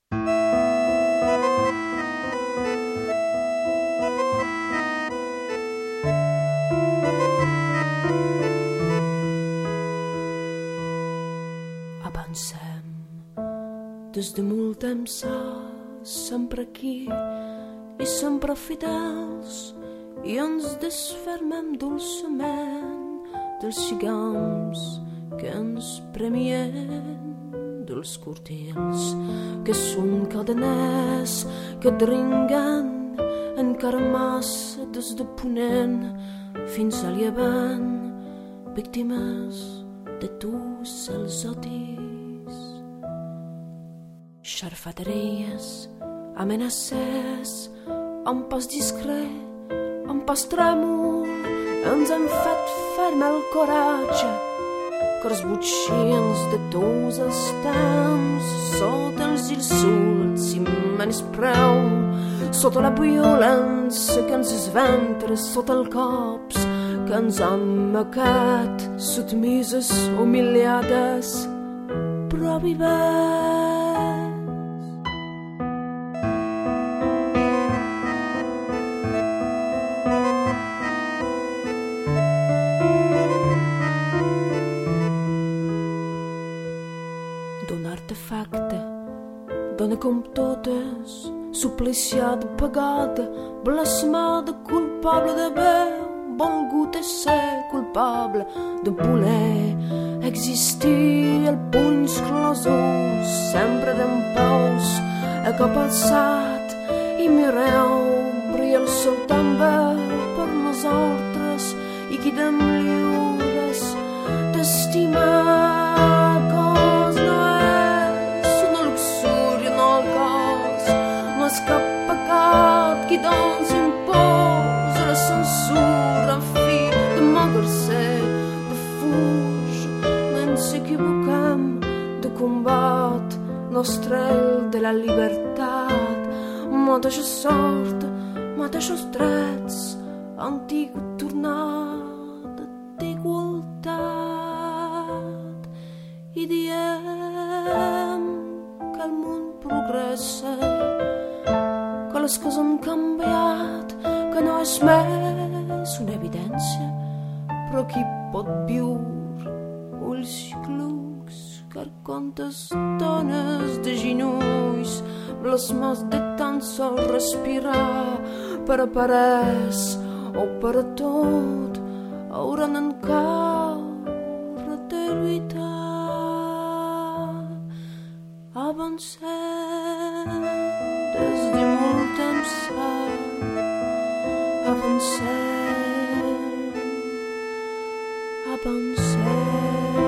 Avancem des de molt temps, sempre aquí i sempre fidels, i ens desfermem dolçament dels lligams que ens premien, dels cortils que són cadeners que dringuen encara massa des de ponent fins a llevant, víctimes de tous els odis, xarfaderies, amenaces, un pas discret, un pas trèmol, ens hem fet fermar el coratge, cors botxins de tots els temps, sota els insults i menyspreu, sota la violència que ens esventra, sota els cops que ens han macat, sotmises, humiliades, però vives. D'un artefacte, dona com totes, supliciada, pagada, blasmada, culpable d'haver volgut ser culpable de voler existir, el puny closos, sempre dempeus, a cop alçat, i mireu, brilla el sol també per nosaltres, i quedem lliures d'estimar cos no és una luxúria, no el cos, no és cap pecat qui doncs imposa la censura, de fuig, no ens equivoquem de combat, nostre el de la llibertat, mateixa sort, mateixos drets, antiga tornada d'igualtat, i diem que el món progressa, que les coses han canviat, que no és més una evidència, però qui pot viure ulls clucs, carcontes dones de genolls, blasmes de tan sol respirar, per a parers o per a tot, hauran encara de lluitar. Avancem des de molt temps, avancem. Avancem.